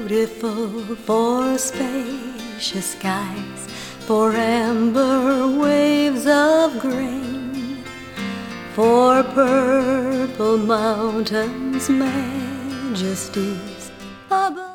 beautiful for spacious skies, for amber waves of grain, for purple mountains, majesties above.